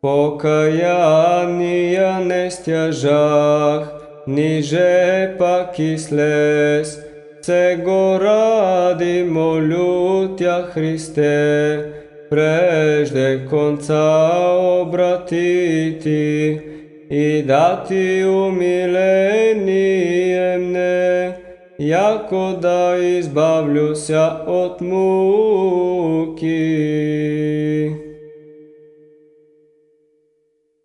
Покаяния не стяжах, ниже пак и слез. Сего ради молю Тя, Христе, прежде конца обратити и дати умиление мне, яко да избавлюся от муки.